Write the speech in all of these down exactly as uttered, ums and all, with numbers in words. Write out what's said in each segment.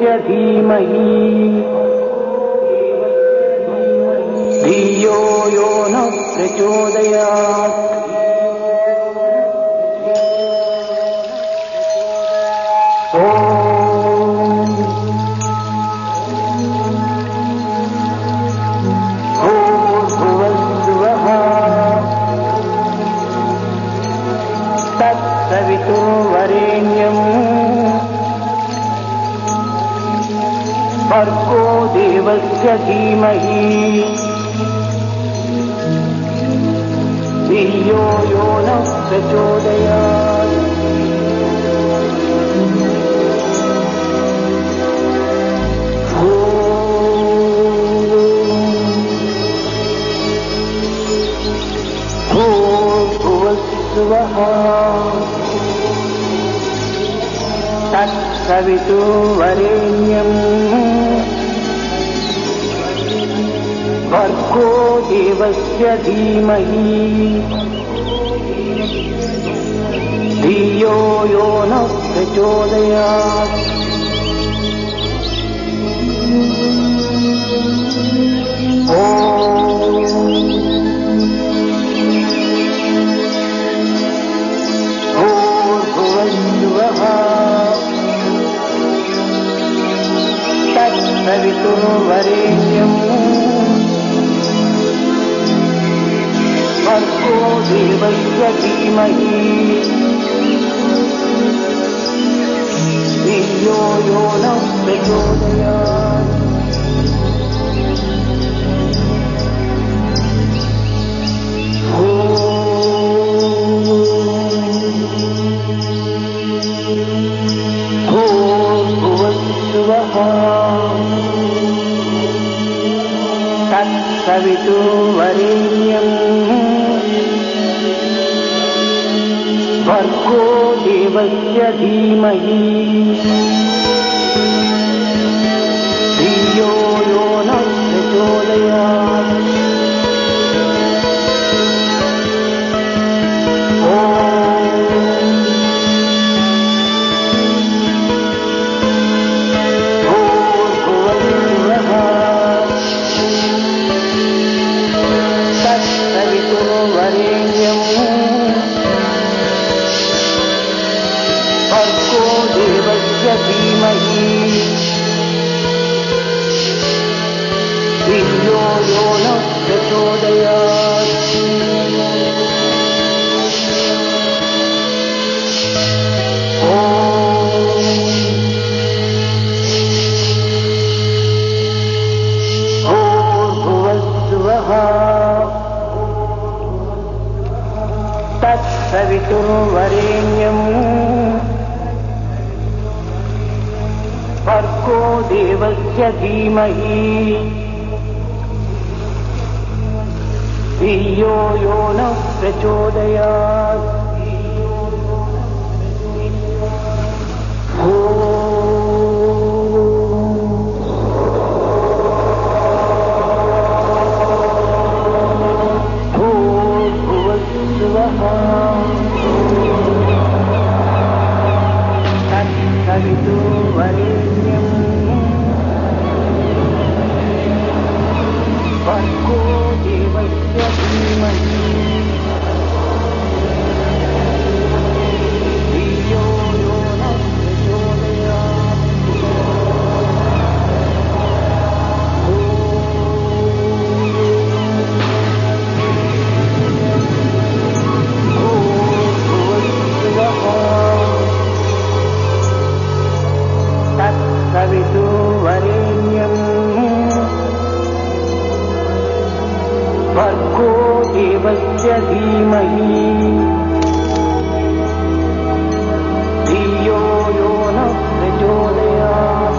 धीमहि धियो यो न प्रचोदयात्। तत्सवितुर्वरेण्यम् भर्गो देवस्य धीमहि धियो यो न प्रचोदयात्। भूर्भुवस्सुवः तत्सवितुर्वरेण्यम् भर्गो देवस्य धीमहि धियो यो न प्रचोदयात्। भूर्भुवस्सुवः तत्सवितुर्वरेण्यम् भर्गो देवस्य धीमहि धियो यो न प्रचोदयात्। भूर्भुवस्सुवः तत्सवितुर्वरेण्यम् भर्गो देवस्य धीमहि धियो यो न प्रचोदयात्। धीमहि धियो यो न प्रचोदयात्। भूर्भुवस्सुवः तत्सवितुर्वरेण्यम् भर्गो देवस्य धीमहि धियो यो न प्रचोदयात्। भूर्भुवस्सुवः तत्सवितुर्वरेण्यम् भर्गो देवस्य धीमहि धियो यो न प्रचोदयात्। तत्सवितुर्वरेण्यम् भर्गो देवस्य धीमहि धियो यो न प्रचोदयात्।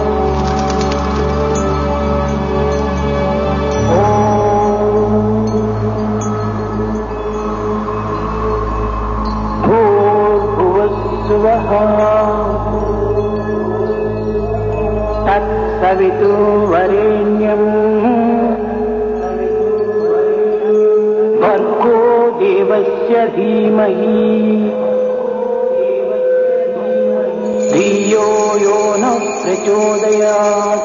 भूर्भुवस्सुवः तत्सवितुर्वरेण्यम् भर्गो देवस्य धीमहि धियो यो न प्रचोदयात्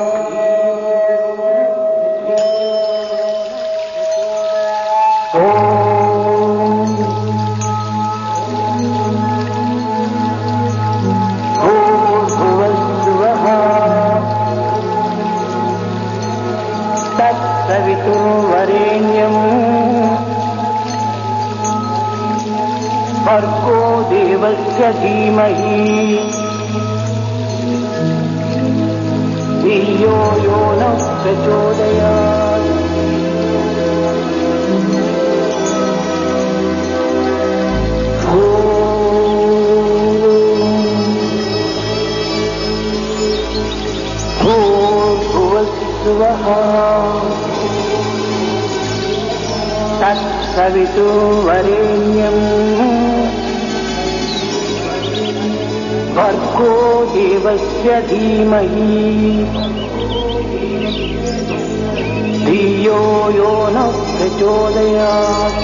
तत्सवितुर्वरेण्यम् भर्गो देवस्य धीमहि धियो यो नः प्रचोदयात् भूर्भुवस्सुवः तत्सवितुर्वरेण्यम् भर्गो देवस्य धीमहि धियो यो नः प्रचोदयात्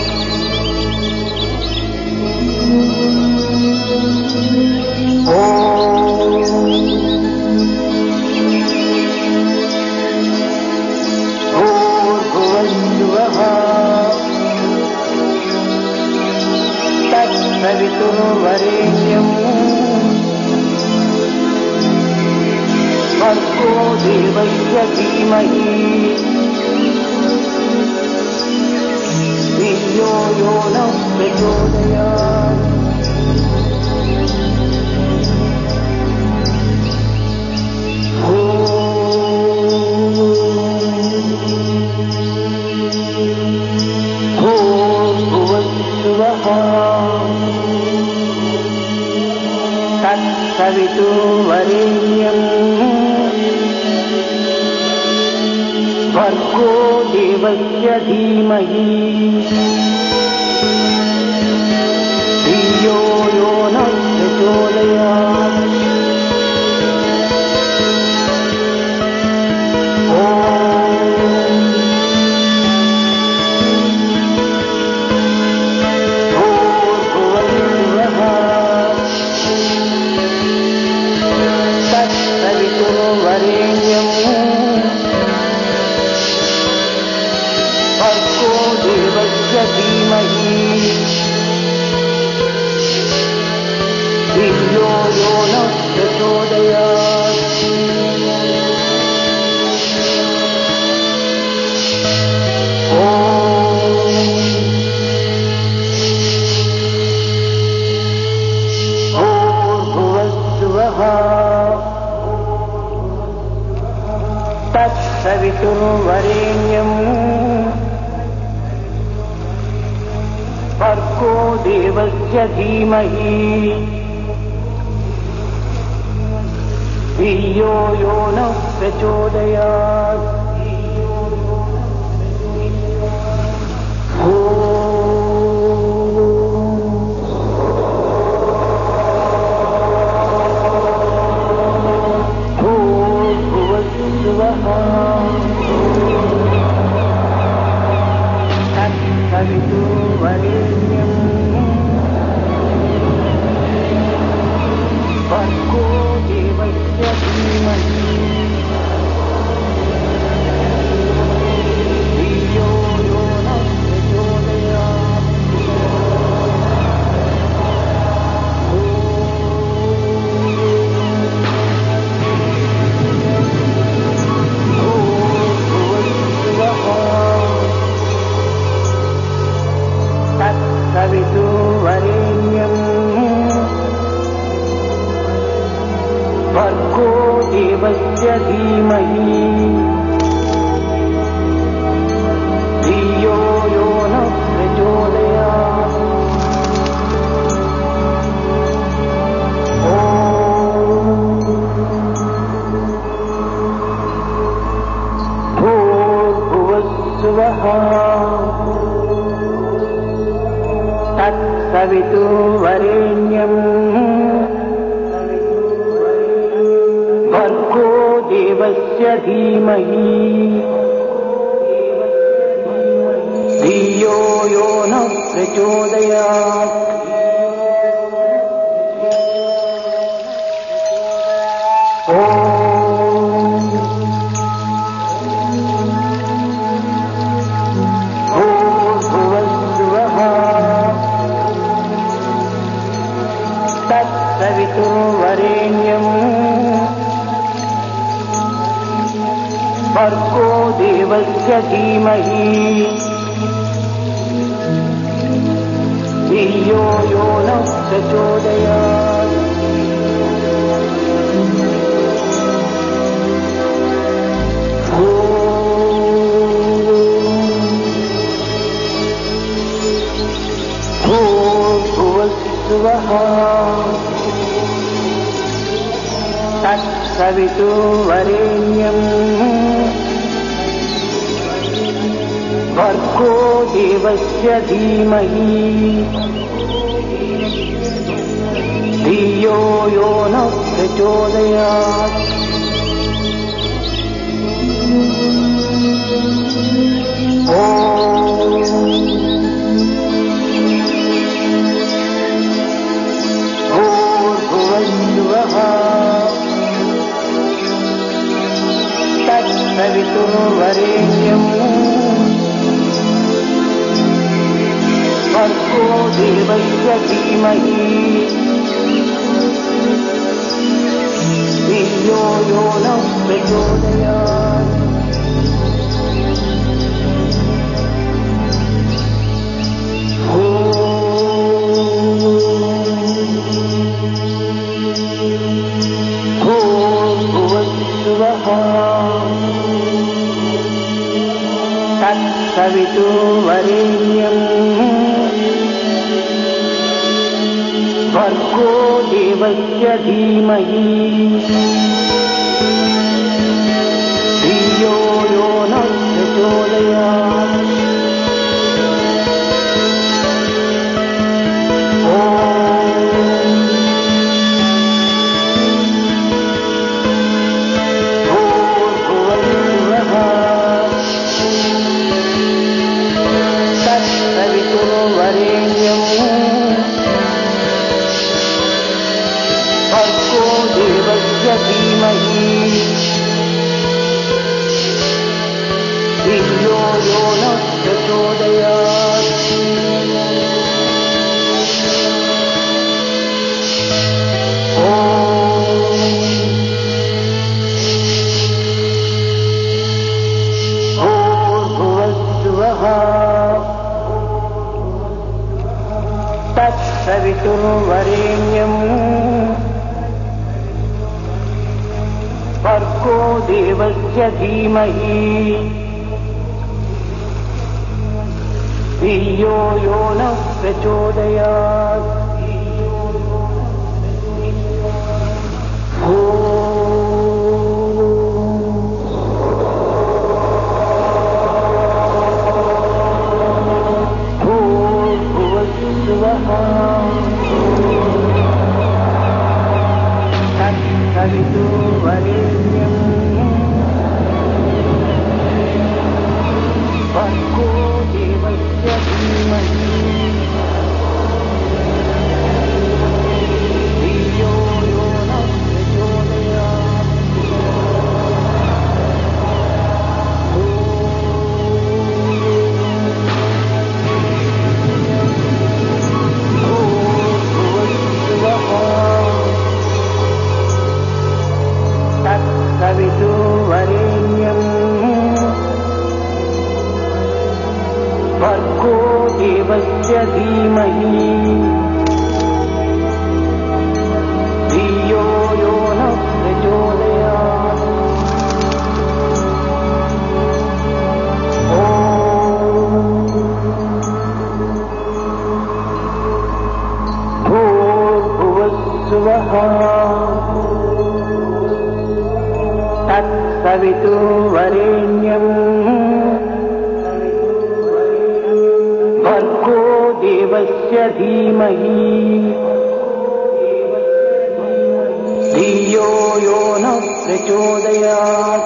तत्सवितुर्वरेण्यम् भर्गो देवस्य धीमहि धियो यो नः प्रचोदयात् भूर्भुवस्सुवः तत्सवितुर्वरेण्यम् भर्गो देवस्य धीमहि धियो यो नः प्रचोदयात् तत्सवितुर्वरेण्यम् भर्गो देवस्य धीमहि धियो यो नः प्रचोदयात् भूर्भुवस्सुवः तत्सवितुर्वरेण्यम् भर्गो देवस्य धीमहि धियो यो नः प्रचोदयात् भूर्भुवस्सुवः तत्सवितुर्वरेण्यम् भर्गो देवस्य धीमहि धियो यो नः प्रचोदयात् तत्सवितुर्वरेण्यम् भर्गो देवस्य धीमहि धियो यो नः प्रचोदयात् भूर्भुवस्सुवः तत्सवितुर्वरेण्यम् भर्गो देवस्य धीमहि धियो यो नः प्रचोदयात् ॐ तत्सवितुर्वरेण्यम् भर्गो देवस्य धीमहि धियो यो नः प्रचोदयात्। भूर्भुवस्सुवः तत्सवितुर्वरेण्यम् भर्गो देवस्य धीमहि धियो यो नः प्रचोदयात्। भूर्भुवस्सुवः तत्सवितुर्वरेण्यम् भर्गो देवस्य धीमहि धियो यो नः प्रचोदयात्। भूर्भुवस्सुवः तत्सवितुर्वरेण्यम् भर्गो देवस्य धीमहि धियो यो नः प्रचोदयात्। तत्सवितुर्वरेण्यम् भर्गो देवस्य धीमहि धियो यो नः प्रचोदयात्। तत्सवितुर्वरेण्यम् भर्गो देवस्य धीमहि धियो यो नः प्रचोदयात्। तत्सवितुर्वरेण्यम् भर्गो देवस्य धीमहि धियो यो नः प्रचोदयात्। भूर्भुवस्सुवः तत्सवितुर्वरेण्यम् भर्गो देवस्य धीमहि धियो यो नः प्रचोदयात्।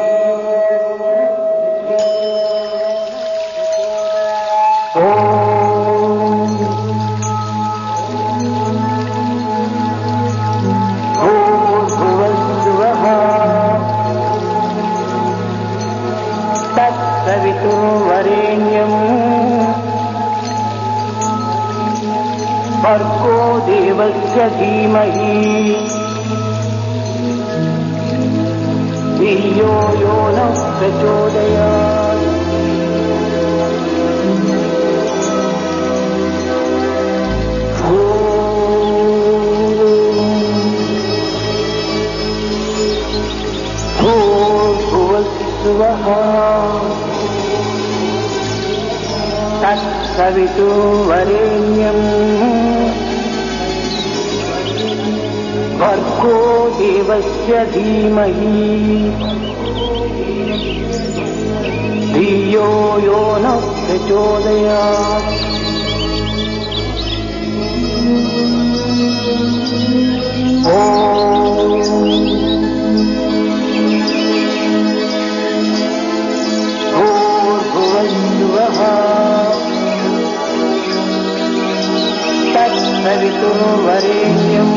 तत्सवितुर्वरेण्यम् भर्गो देवस्य देवस्य धीमहि धियो यो नः प्रचोदयात्। भूर्भुवस्सुवः तत्सवितुर्वरेण्यम् भर्गो देवस्य धीमहि धियो यो नः प्रचोदयात्। ॐ भूर्भुवस्सुवः तत्सवितुर्वरेण्यम्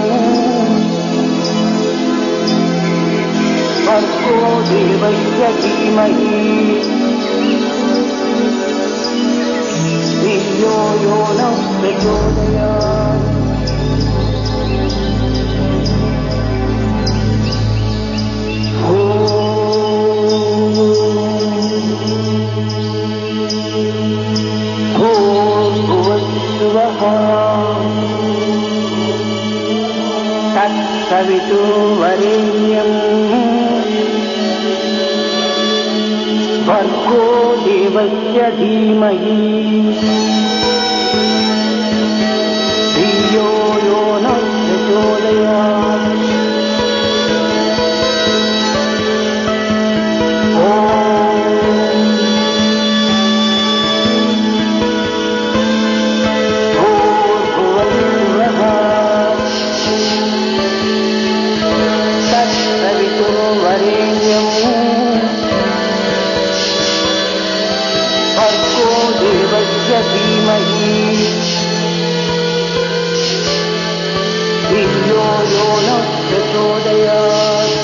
भर्गो देवस्य धीमहि धियो यो नः प्रचोदयात्। भूर्भुवस्सुवः तत्सवितुर्वरेण्यम् भर्गो देवस्य धीमहि धियो यो नः प्रचोदयात्। धीमहि धियो यो नः प्रचोदयात्।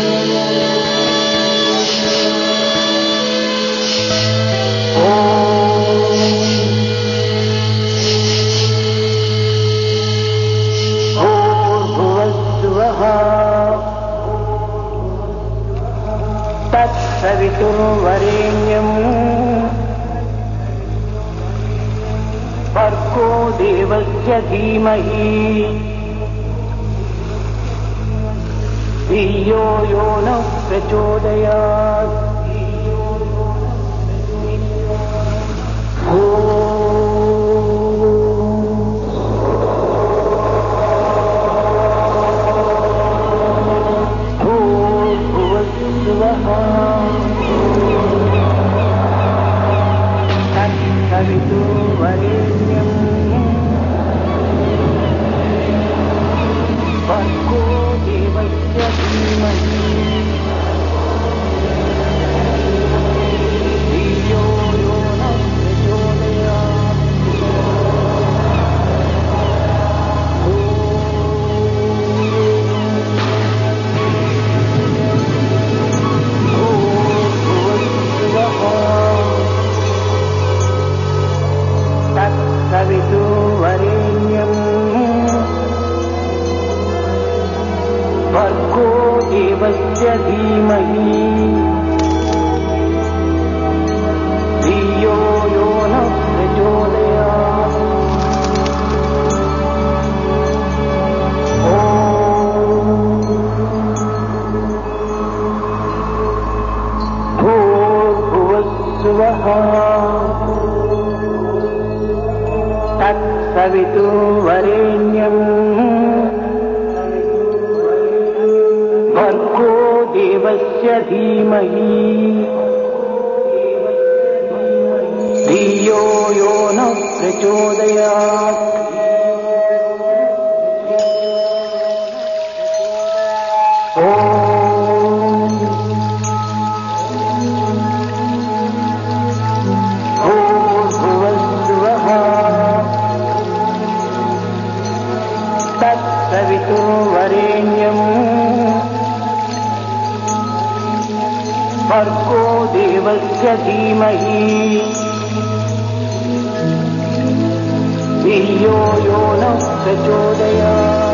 ॐ भूर्भुवस्सुवः तत्सवितुर्वरेण्यम् भर्गो देवस्य धीमहि धियो यो नः प्रचोदयात्। भूर्भुवस्सुवः तत्सवितुर्वरेण्यम् भर्गो देवस्य धीमहि धियो यो नः प्रचोदयात्। तत्सवितुर्वरेण्यम् भर्गो देवस्य धीमहि धियो यो नः प्रचोदयात्। ॐ भूर्भुवस्सुवः तत्सवितुर्वरेण्यम् भर्गो देवस्य धीमहि धियो यो नः प्रचोदयात्। ॐ भूर्भुवस्सुवः तत्सवितुर्वरेण्यम् भर्गो देवस्य धीमहि धियो यो नः प्रचोदयात्।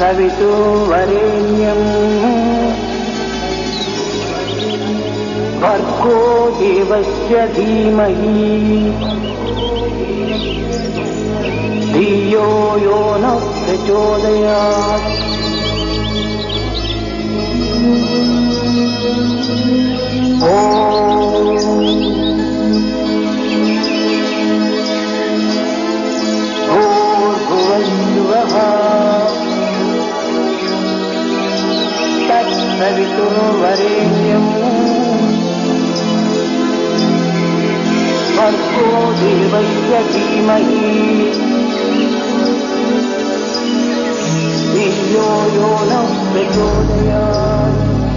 तत्सवितुर्वरेण्यम् भर्गो देवस्य धीमहि धियो यो नः प्रचोदयात्। तत्सवितुर्वरेण्यम् भर्गो देवस्य धीमहि धियो यो नः प्रचोदयात्।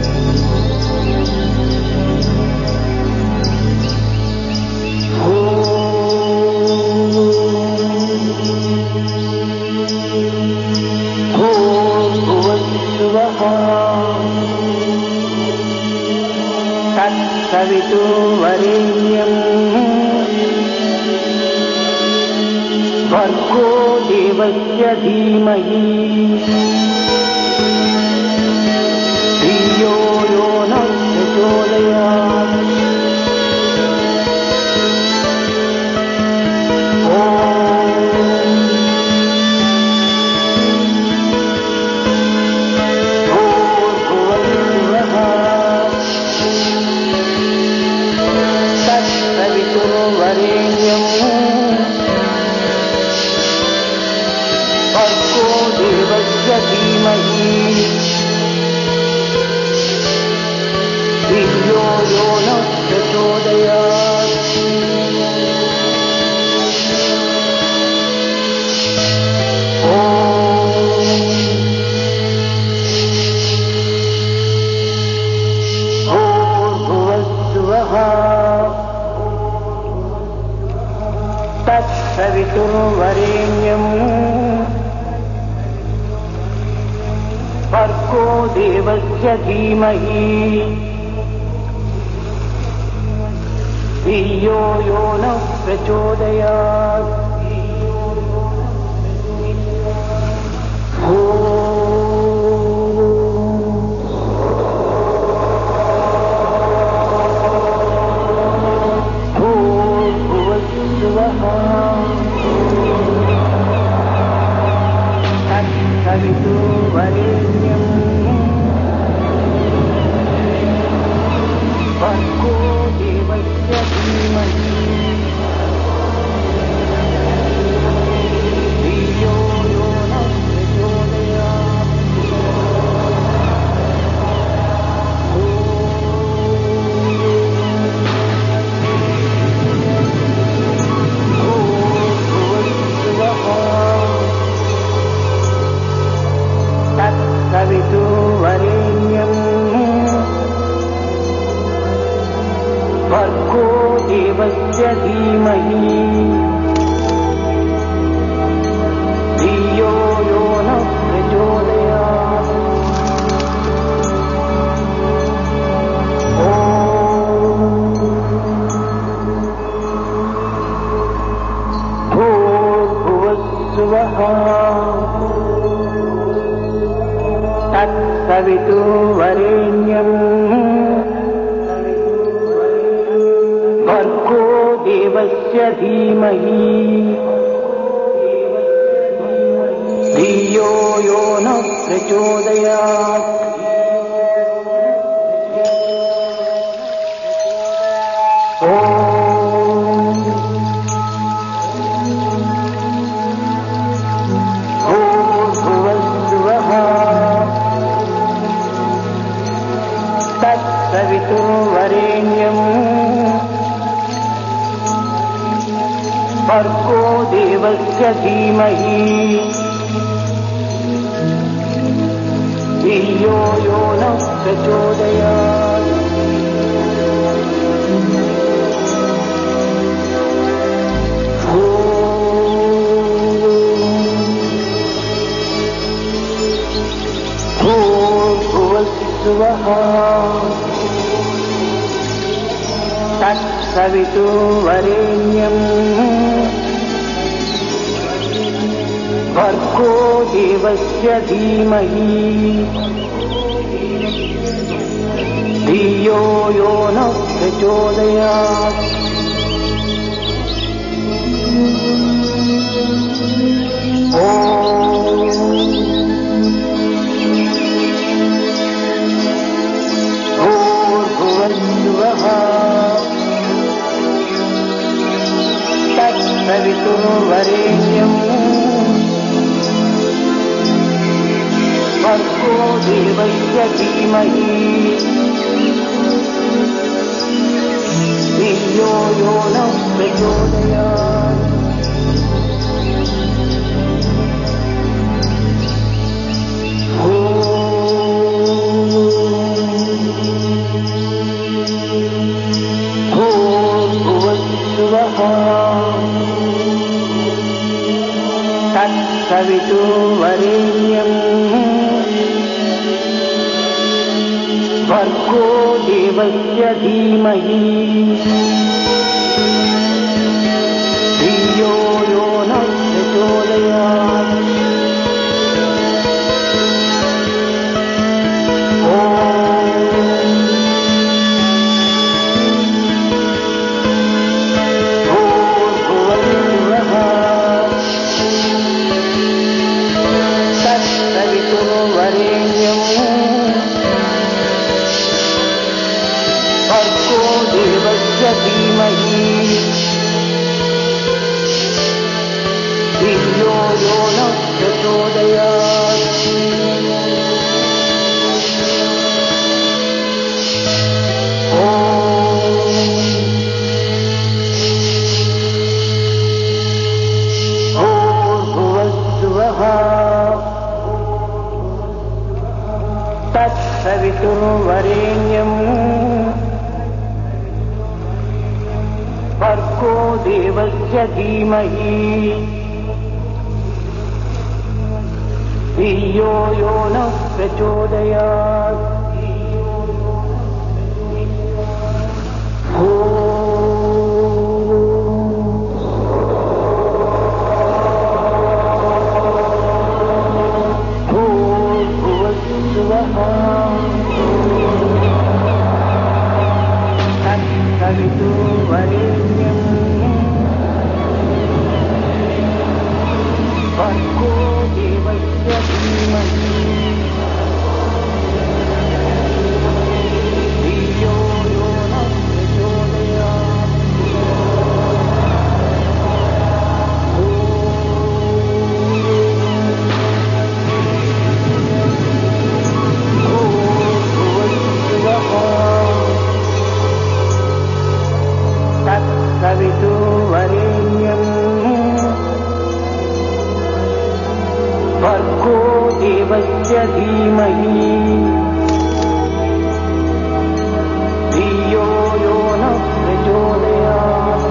तत्सवितुर्वरेण्यम् भर्गो देवस्य धीमहि धियो यो नः प्रचोदयात्। भर्गो देवस्य धीमहि धियो यो नः प्रचोदयात्। तत्सवितुर्वरेण्यम् भर्गो देवस्य धीमहि धियो यो नः प्रचोदयात्। तत्सवितुर्वरेण्यम् भर्गो देवस्य धीमहि धियो यो नः प्रचोदयात्। तत्सवितुर्वरेण्यम् भर्गो देवस्य धीमहि धियो यो नः प्रचोदयात्। भूर्भुवस्सुवः तत्सवितुर्वरेण्यम् भर्गो देवस्य धीमहि धियो यो नः प्रचोदयात्। तत्सवितुर्वरेण्यम् भर्गो देवस्य धीमहि धियो यो नः प्रचोदयात्। भूर्भुवस्सुवः तत्सवितुर्वरेण्यम् भर्गो देवस्य धीमहि धियो यो नः प्रचोदयात्। तत्सवितुर्वरेण्यम् भर्गो देवस्य धीमहि धियो यो नः प्रचोदयात्। तत्सवितुर्वरेण्यम् भर्गो देवस्य धीमहि धियो यो नः प्रचोदयात्। धीमहि धियो यो नः प्रचोदयात्। भूर्भुवस्सुवः तत्सवितुर्वरेण्यम् भर्गो देवस्य धीमहि धियो यो नः प्रचोदयात्। भूर्भुवस्सुवः तत्सवितुर्वरेण्यम् भर्गो देवस्य धीमहि धियो यो नः प्रचोदयात्। तत्सवितुर्वरेण्यम् भर्गो देवस्य धीमहि धियो यो नः प्रचोदयात्।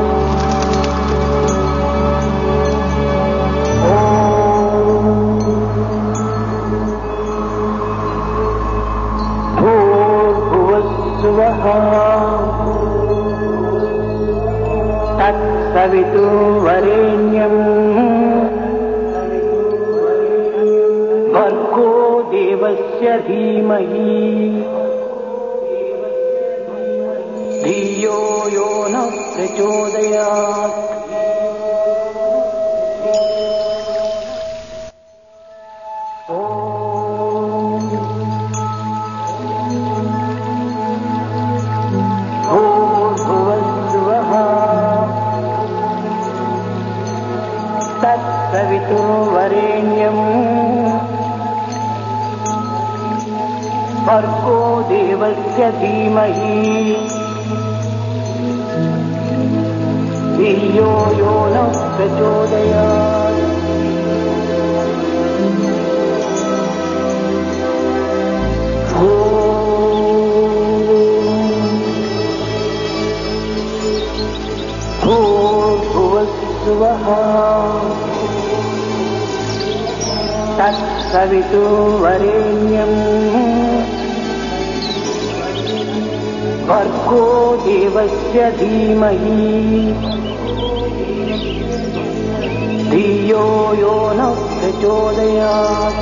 भूर्भुवस्सुवः तत्सवितुर्वरेण्यम् भर्गो देवस्य धीमहि धियो यो नः प्रचोदयात्। तत्सवितुर्वरेण्यम् भर्गो देवस्य धीमहि धियो यो नः प्रचोदयात्। भूर्भुवस्सुवः तत्सवितुर्वरेण्यम् भर्गो देवस्य धीमहि धियो यो नः प्रचोदयात्।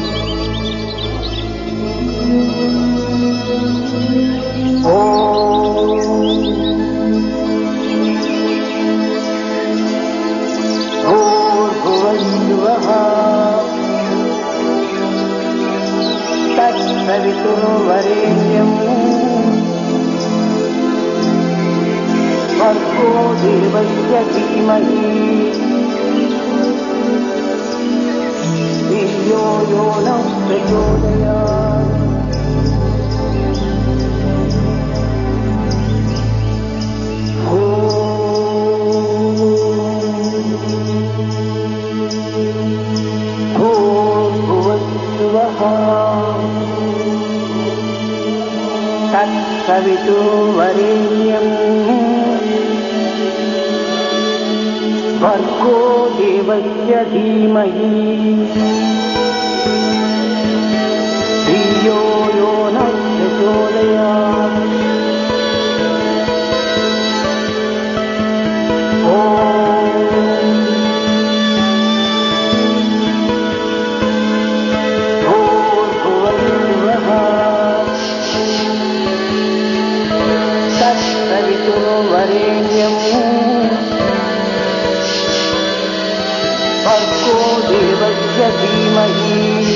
भूर्भुवस्सुवः तत्सवितुर्वरेण्यम् भर्गो देवस्य धीमहि धियो यो नः प्रचोदयात्। तत्सवितुर्वरेण्यम् भर्गो देवस्य धीमहि धियो यो नः प्रचोदयात्। तत्सवितुर्वरेण्यम् भर्गो देवस्य धीमहि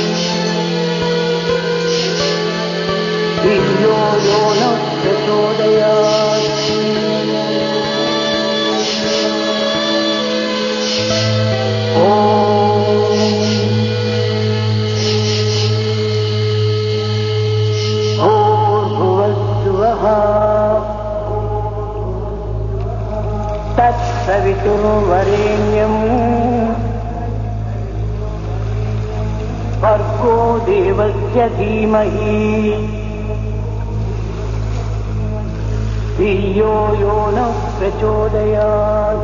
धियो यो नः प्रचोदयात्। तत्सवितुर्वरेण्यम् भर्गो देवस्य धीमहि धियो यो नः प्रचोदयात्।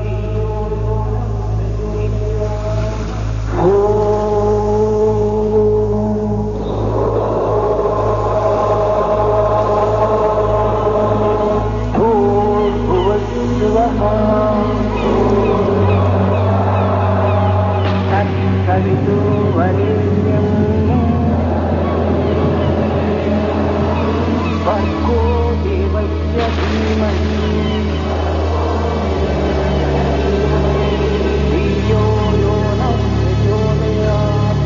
तत्सवितुर्वरेण्यम् भर्गो देवस्य धीमहि धियो यो नः प्रचोदयात्।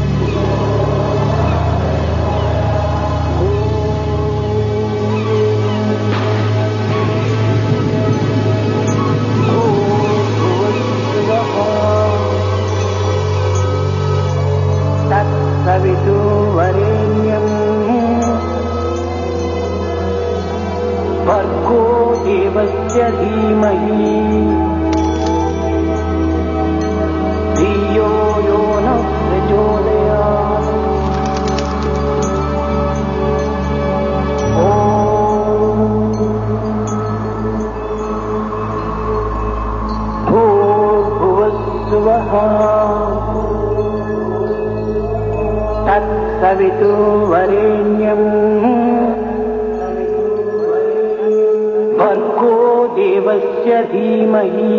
तत्सवितुर्वरेण्यम् भर्गो देवस्य धीमहि धियो यो नः प्रचोदयात्। भूर्भुवस्सुवः तत्सवितुर्वरेण्यम् भर्गो देवस्य धीमहि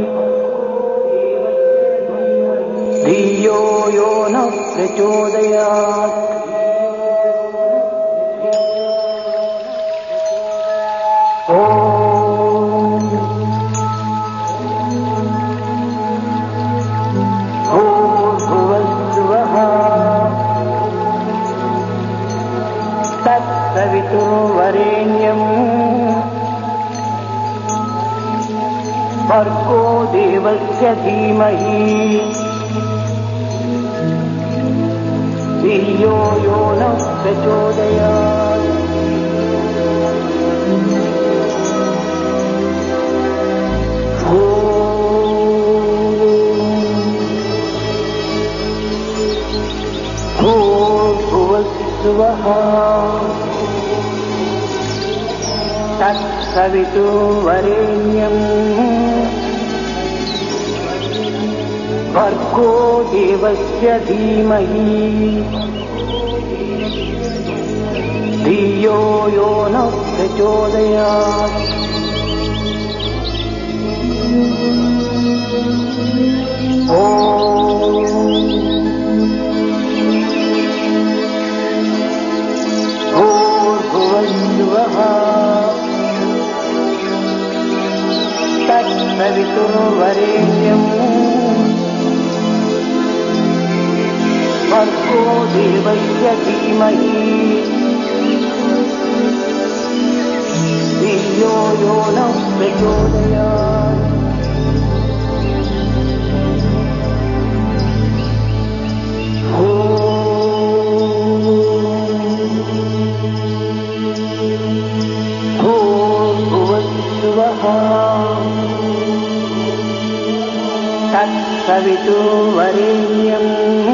धियो यो नः प्रचोदयात्। तत्सवितुर्वरेण्यम् भर्गो देवस्य धीमहि धियो यो नः प्रचोदयात्। भूर्भुवस्सुवः तत्सवितुर्वरेण्यम् भर्गो देवस्य धीमहि धियो यो नः प्रचोदयात्। तत्सवितुर्वरेण्यम् भर्गो देवस्य धीमहि धियो यो नः प्रचोदयात्। तत्सवितुर्वरेण्यम्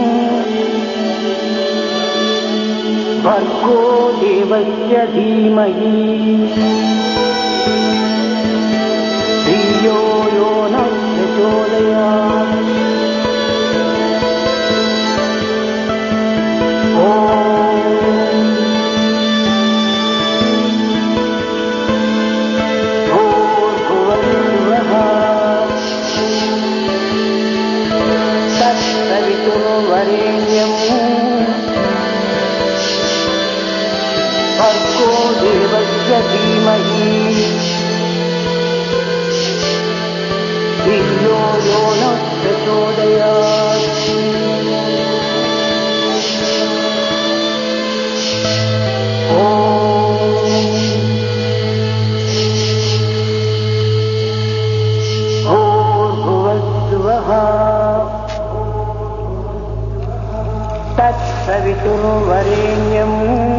भर्गो देवस्य धीमहि धियो यो नः प्रचोदयात्। तत्सवितुर्वरेण्यम् भर्गो देवस्य धीमहि धियो यो नः प्रचोदयात्। तत्सवितुर्वरेण्यम्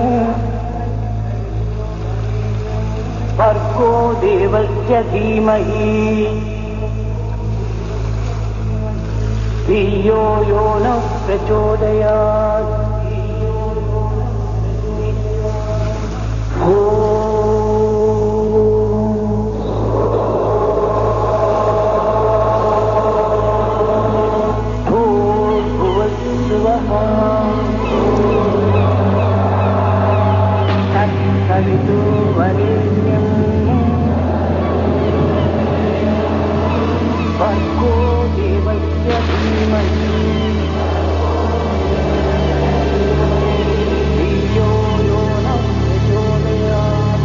भर्गो देवस्य धीमहि धियो यो नः प्रचोदयात्। तत्सवितुर्वरेण्यम् भर्गो देवस्य धीमहि धियो यो नः प्रचोदयात्।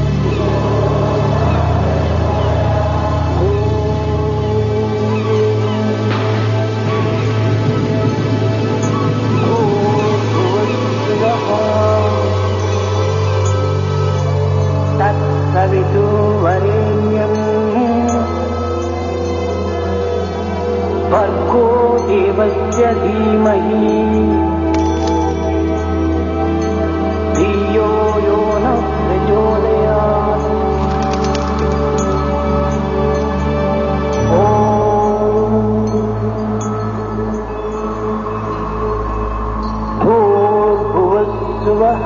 तत्सवितुर्वरेण्यम् भर्गो देवस्य धीमहि धियो यो नः प्रचोदयात्। भूर्भुवस्सुवः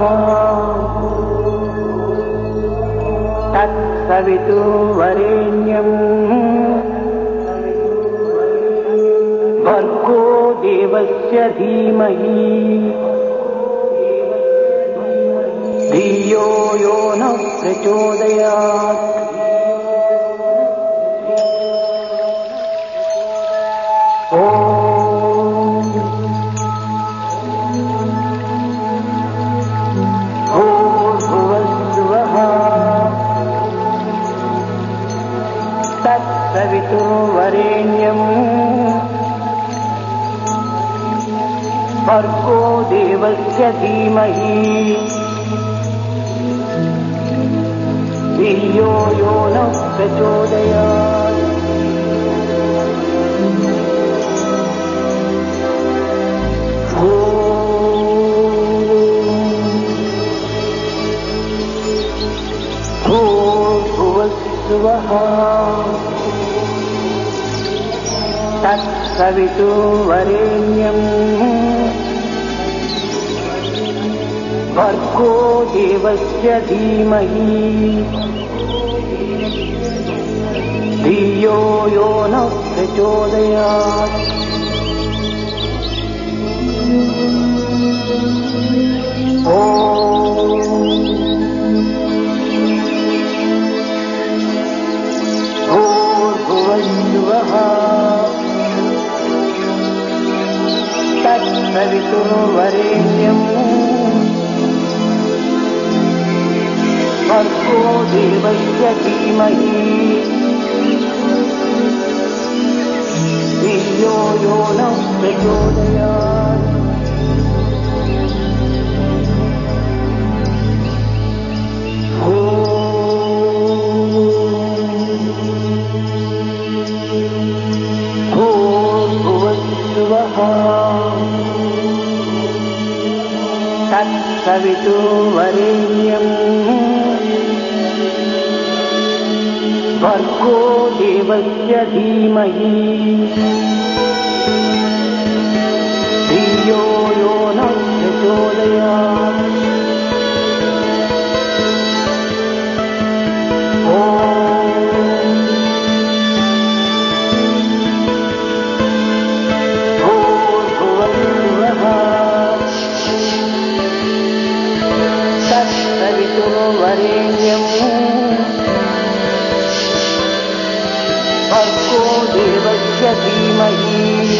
तत्सवितुर्वरेण्यम् भर्गो देवस्य धीमहि धियो यो नः प्रचोदयात्। तत्सवितुर्वरेण्यम् भर्गो देवस्य धीमहि धियो यो नः प्रचोदयात्। भूर्भुवस्सुवः तत्सवितुर्वरेण्यम् भर्गो देवस्य धीमहि धियो यो नः प्रचोदयात्। भूर्भुवस्सुवः तत्सवितुर्वरेण्यम् भर्गो देवस्य धीमहि धियो यो नः प्रचोदयात्। तत्सवितुर्वरेण्यम् भर्गो देवस्य धीमहि धियो यो नः प्रचोदयात्। तत्सवितुर्वरेण्यम् भर्गो देवस्य धीमहि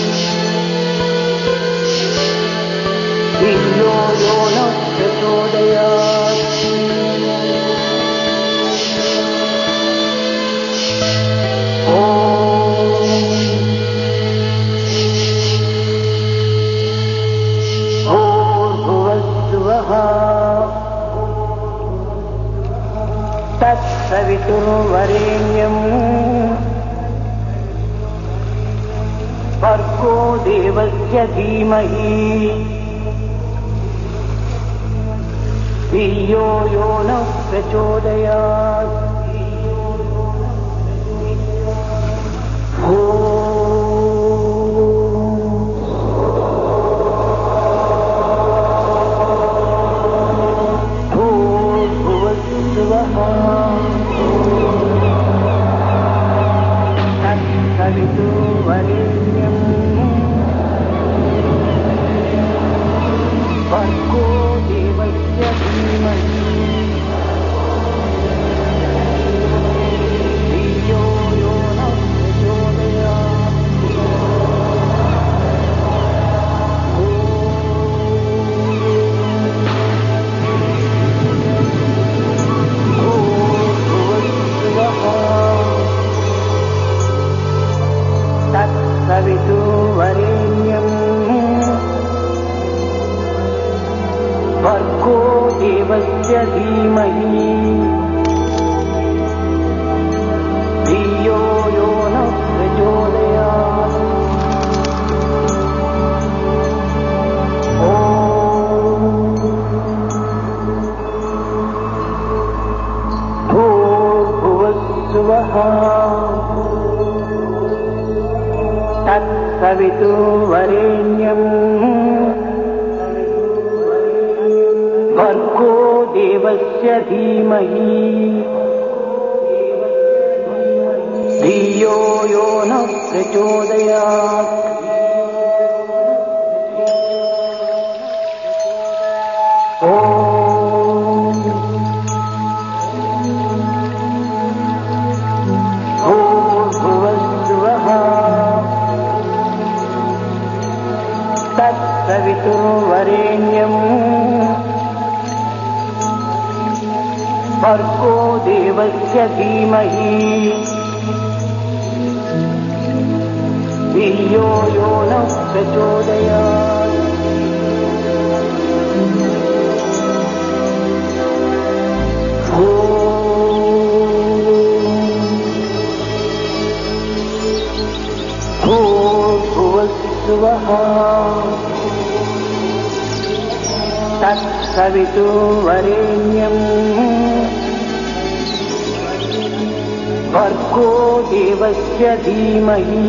धियो यो नः प्रचोदयात्। तत्सवितुर्वरेण्यम् भर्गो देवस्य धीमहि धियो यो नः प्रचोदयात्। तत्सवितुर्वरेण्यम् भर्गो देवस्य धीमहि धियो यो नः प्रचोदयात्। तत्सवितुर्वरेण्यम् भर्गो देवस्य धीमहि धियो यो नः प्रचोदयात्। भूर्भुवस्सुवः तत्सवितुर्वरेण्यम् भर्गो देवस्य धीमहि धियो यो नः प्रचोदयात्। तत्सवितुर्वरेण्यम् भर्गो देवस्य धीमहि धियो यो नः प्रचोदयात्। भूर्भुवस्सुवः तत्सवितुर्वरेण्यम् भर्गो देवस्य धीमहि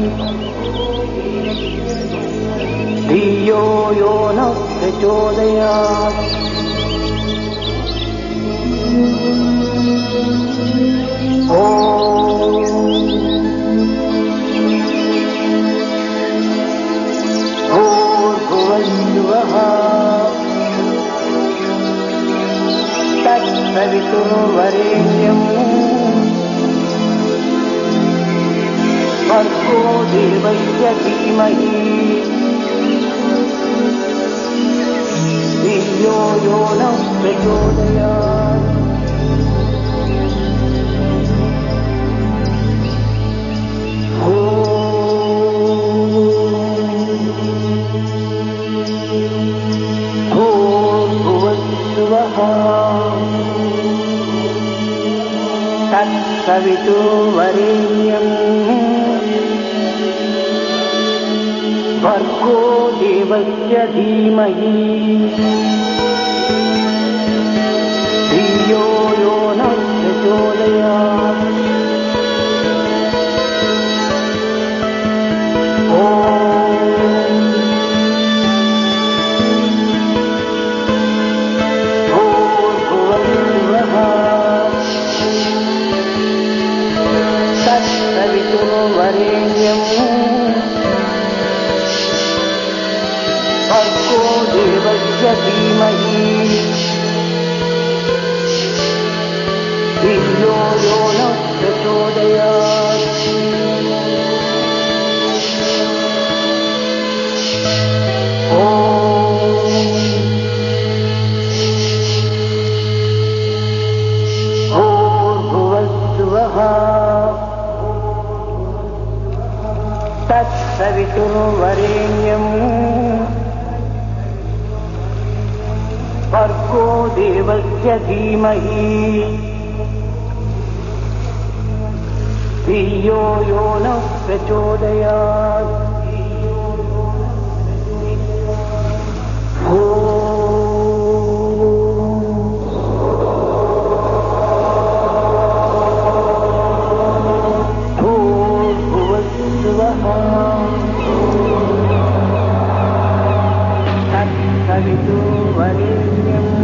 धियो यो नः प्रचोदयात्। भूर्भुवस्सुवः तत्सवितुर्वरेण्यम् भर्गो देवस्य धीमहि भूर्भुवस्सुवः तत्सवितुर्वरेण्यम् भर्गो देवस्य धीमहि धियो यो नः प्रचोदयात्। वरेण्यम् भर्गो देवस्य धीमहि धियो यो नः प्रचोदयात्। भूर्भुवस्सुवः तत्सवितुर्वरेण्यम् भर्गो देवस्य धीमहि धियो यो नः प्रचोदयात्। तत्सवितुर्वरेण्यम्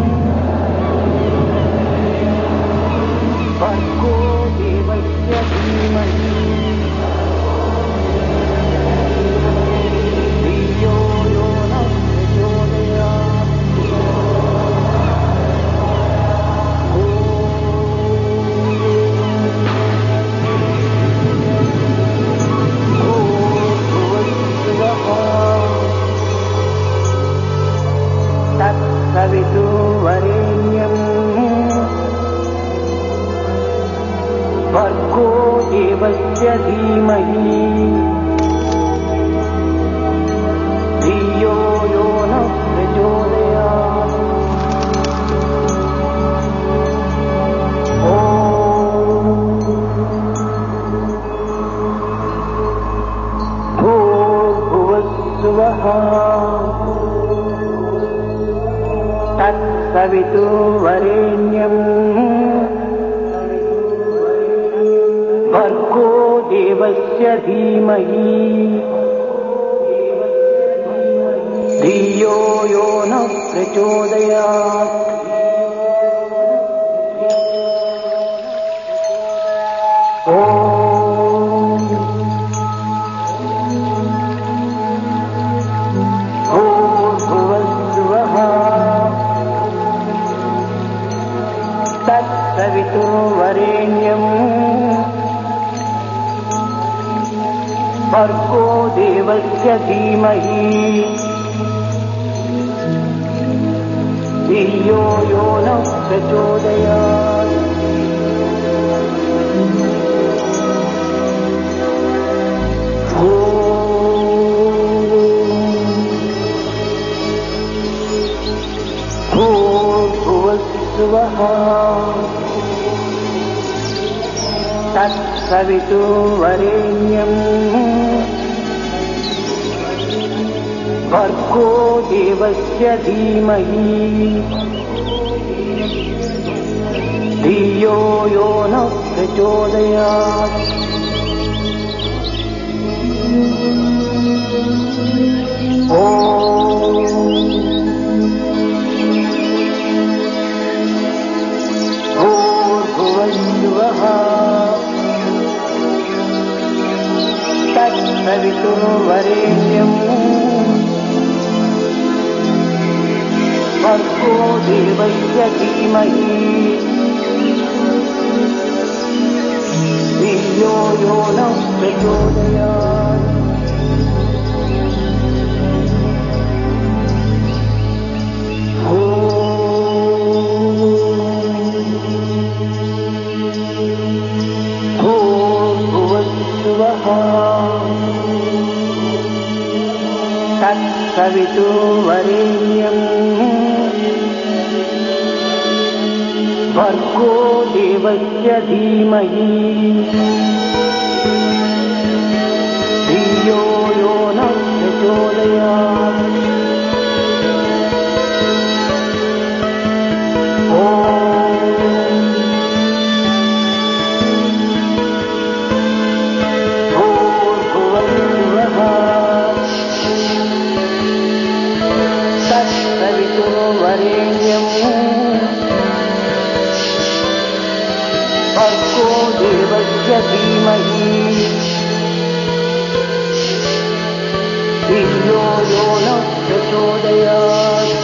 भर्गो देवस्य धीमहि धियो यो नः प्रचोदयात्। तत्सवितुर्वरेण्यम् भर्गो देवस्य धीमहि धियो यो नः प्रचोदयात्। भूर्भुवस्सुवः तत्सवितुर्वरेण्यम् भर्गो देवस्य धीमहि धियो यो नः प्रचोदयात्। तत्सवितुर्वरेण्यम् भर्गो देवस्य धीमहि धियो यो नः प्रचोदयात्। भूर्भुवस्सुवः तत्सवितुर्वरेण्यम् भर्गो देवस्य धीमहि धियो यो नः प्रचोदयात्। भूर्भुवस्सुवः तत्सवितुर्वरेण्यम् भर्गो देवस्य धीमहि धियो यो नः प्रचोदयात्। भूर्भुवस्सुवः तत्सवितुर्वरेण्यम् भर्गो देवस्य धीमहि धियो यो नः प्रचोदयात्। वरेण्यं भर्गो देवस्य धीमहि धियो यो नः प्रचोदयात्।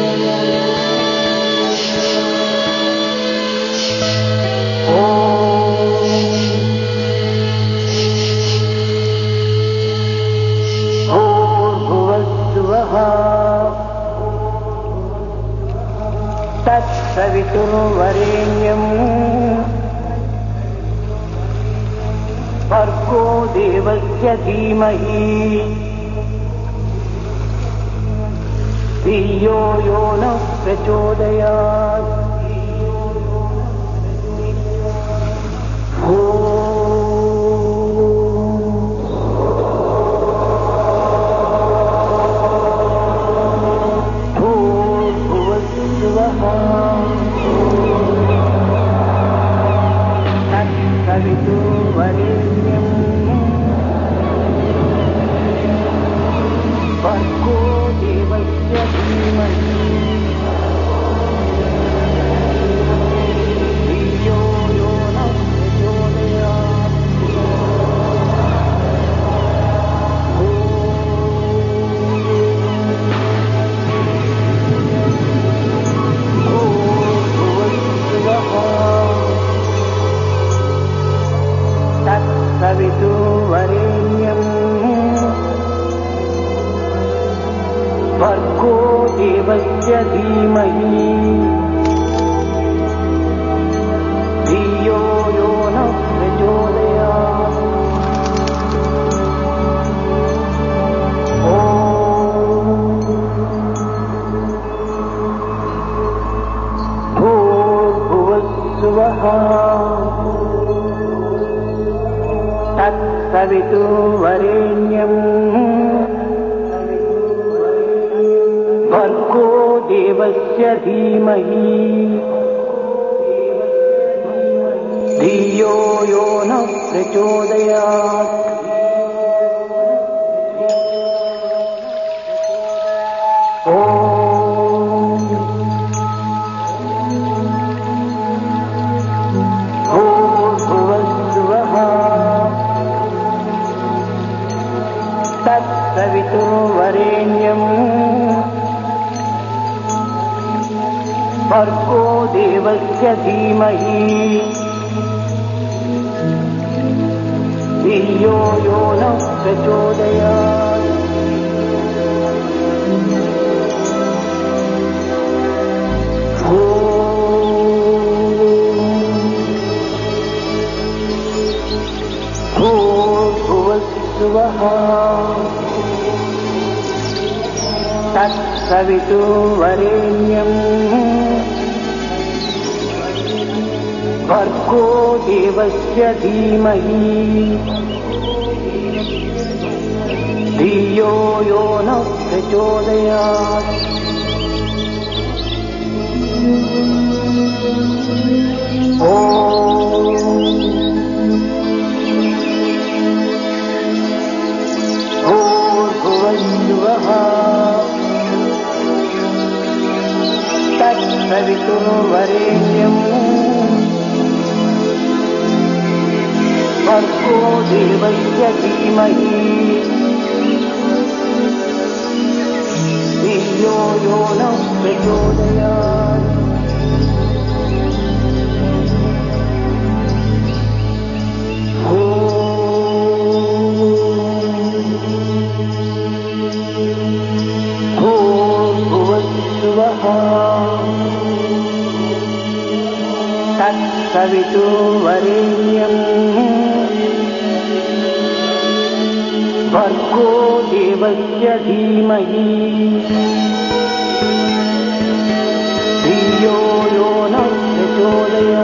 भूर्भुवस्सुवः तत्सवितुर्वरेण्यं भर्गो देवस्य धीमहि धियो यो नः प्रचोदयात्। तत्सवितुर्वरेण्यं भर्गो देवस्य धीमहि धियो यो नः प्रचोदयात्। तत्सवितुर्वरेण्यं भर्गो देवस्य धीमहि धियो यो नः प्रचोदयात्। भूर्भुवस्सुवः तत्सवितुर्वरेण्यं भर्गो देवस्य धीमहि धियो यो नः प्रचोदयात्। तत्सवितुर्वरेण्यं भर्गो देवस्य धीमहि धियो यो नः प्रचोदयात्। भूर्भुवस्सुवः तत्सवितुर्वरेण्यं भर्गो देवस्य धीमहि धियो यो नः प्रचोदयात्। भूर्भुवस्सुवः तत्सवितुर्वरेण्यं भर्गो देवस्य धीमहि धियो यो नः प्रचोदयात्। भूर्भुवस्सुवः तत्सवितुर्वरेण्यं भर्गो देवस्य धीमहि धियो यो नः प्रचोदयात्।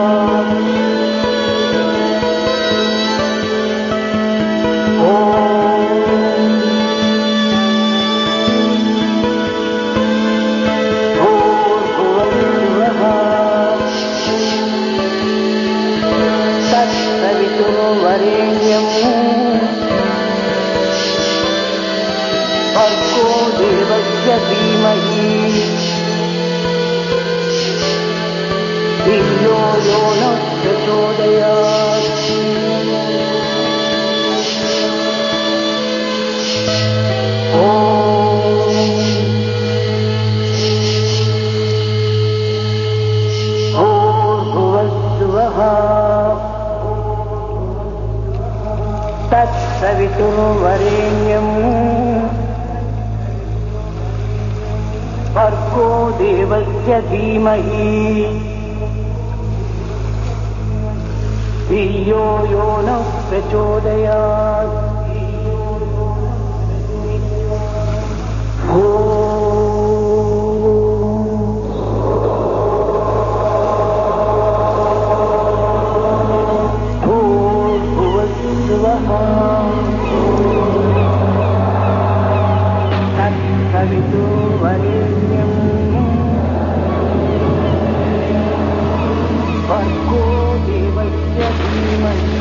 प्रचोदयात्। तत्सवितुर्वरेण्यम् भर्गो देवस्य धीमहि धियो यो नः प्रचोदयात्। तत्सवितुर्वरेण्यम् भर्गो देवस्य धीमहि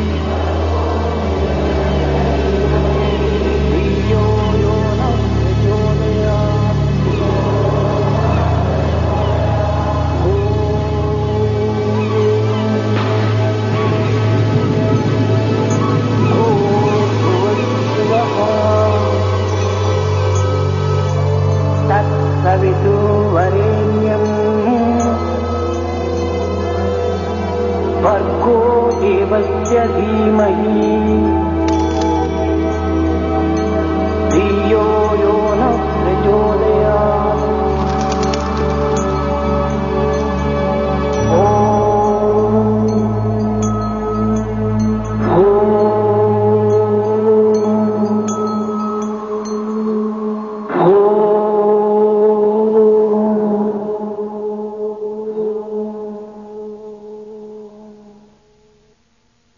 धियो यो नः प्रचोदयात्। तत्सवितुर्वरेण्यम् भर्गो देवस्य धीमहि